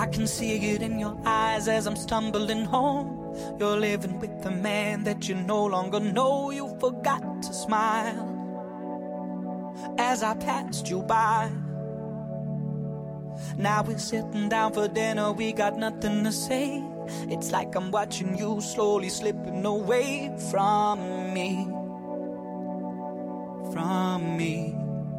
I can see it in your eyes as I'm stumbling home. You're living with the man that you no longer know. You forgot to smile as I passed you by. Now we're sitting down for dinner, we got nothing to say. It's like I'm watching you slowly slipping away from me. From me.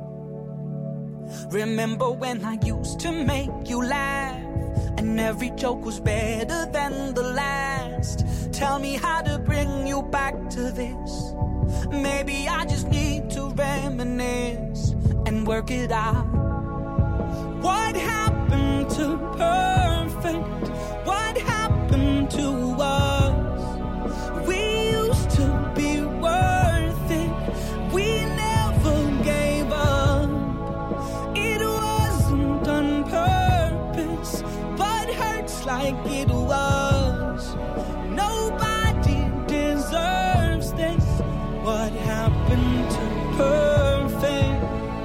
Remember when I used to make you laugh, and every joke was better than the last. Tell me how to bring you back to this. Maybe I just need to reminisce and work it out. What happened to perfect? What happened to us? We used to be worth it. We never gave up. It wasn't on purpose, but hurts like it was. Nobody deserves this. What happened to perfect?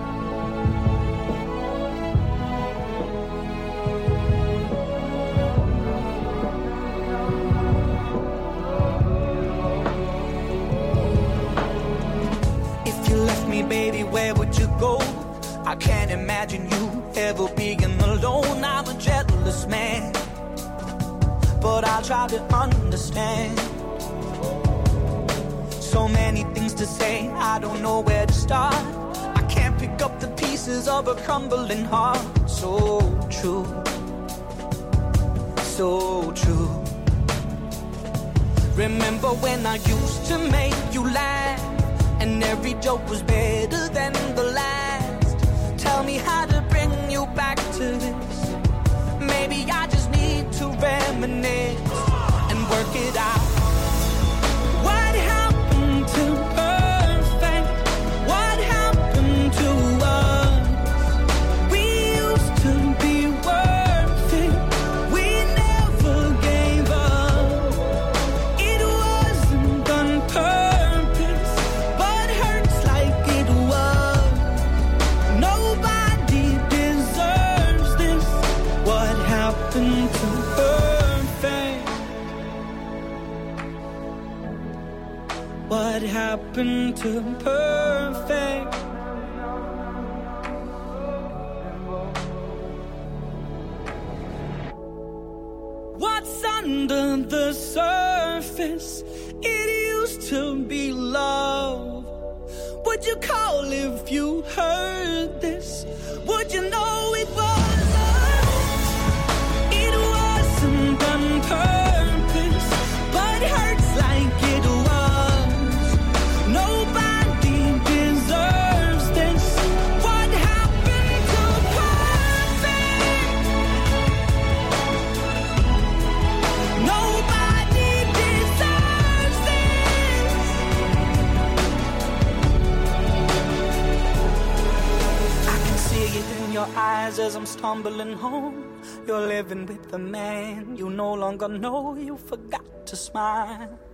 Baby, where would you go? I can't imagine you ever being alone. I'm a jealous man, but I'll try to understand. So many things to say, I don't know where to start. I can't pick up the pieces of a crumbling heart. So true, so true. Remember when I used to make you laugh, and every joke was better than the last. Tell me how to bring you back to this. Maybe I just need to reminisce and work it out. What happened to perfect? What happened to us? We used to be worth it. We never gave up. It wasn't on purpose. What happened to perfect? What's under the surface? It used to be love. Would you call if you heard this? Would you know it was us? It wasn't on purpose, but hurts like it was. Nobody deserves this. What happened to perfect? Nobody deserves this. I can see it in your eyes as I'm stumbling home. You're living with the man you no longer know. You forgot to smile